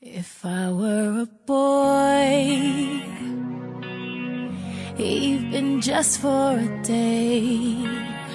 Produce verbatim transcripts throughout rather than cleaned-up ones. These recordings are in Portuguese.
If I were a boy, even just for a day,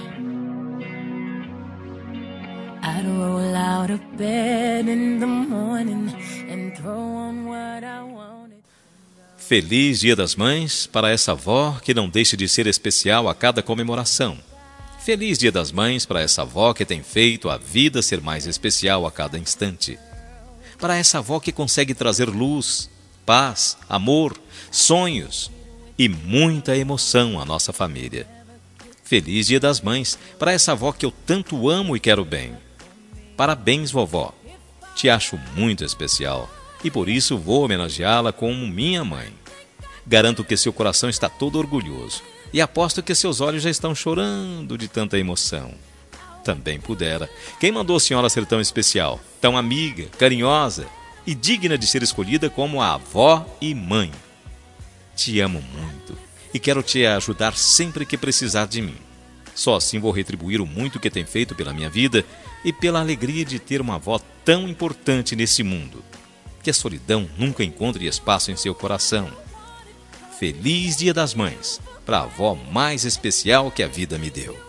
I'd roll out of bed in the morning and throw on what I wanted. Feliz Dia das Mães para essa avó que não deixa de ser especial a cada comemoração. Feliz Dia das Mães para essa avó que tem feito a vida ser mais especial a cada instante. Para essa avó que consegue trazer luz, paz, amor, sonhos e muita emoção à nossa família. Feliz Dia das Mães para essa avó que eu tanto amo e quero bem. Parabéns, vovó. Te acho muito especial e por isso vou homenageá-la como minha mãe. Garanto que seu coração está todo orgulhoso e aposto que seus olhos já estão chorando de tanta emoção. Também pudera. Quem mandou a senhora ser tão especial, tão amiga, carinhosa e digna de ser escolhida como a avó e mãe? Te amo muito e quero te ajudar sempre que precisar de mim. Só assim vou retribuir o muito que tem feito pela minha vida e pela alegria de ter uma avó tão importante nesse mundo. Que a solidão nunca encontre espaço em seu coração. Feliz Dia das Mães para a avó mais especial que a vida me deu.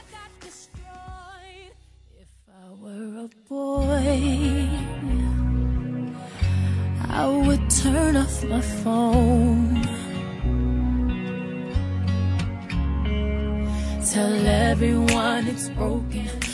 Boy, I would turn off my phone, tell everyone it's broken.